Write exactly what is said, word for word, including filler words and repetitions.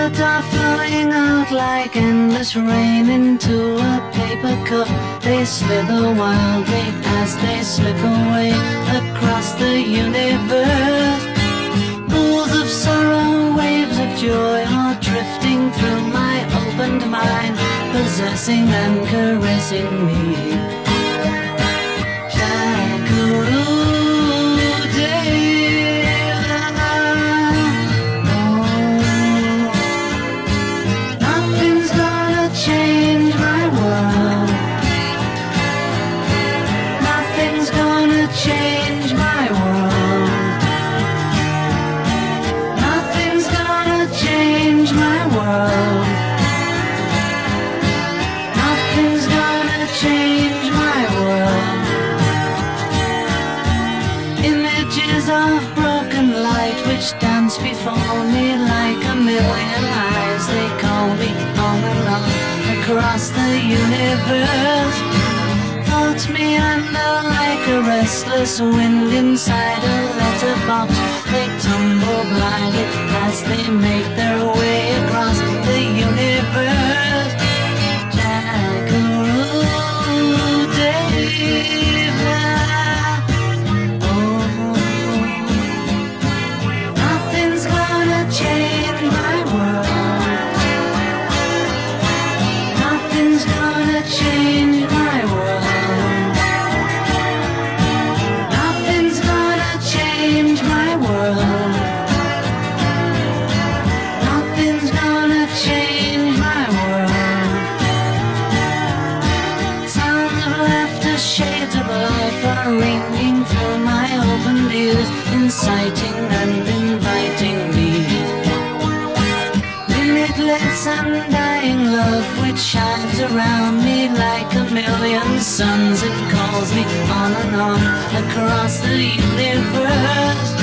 that are flowing out like endless rain into a paper cup. They slither wildly as they slip away across the universe. Pools of sorrow, waves of joy are drifting through my opened mind, possessing and caressing me. Change my world. Nothing's gonna change my world. Nothing's gonna change my world. Images of broken light which dance before me like a million eyes. They call me on and on across the universe. Floats me under like a restless wind inside a letterbox. They tumble blindly as they make their way across the universe. Jackaroo David. Oh, nothing's gonna change my world. Nothing's gonna change my world. Change my world. Nothing's gonna change my world. Sounds of laughter, shades of life are ringing through my open ears, inciting and inviting me. Limitless undying love which shines around me like a million suns. It calls me on and on across the universe.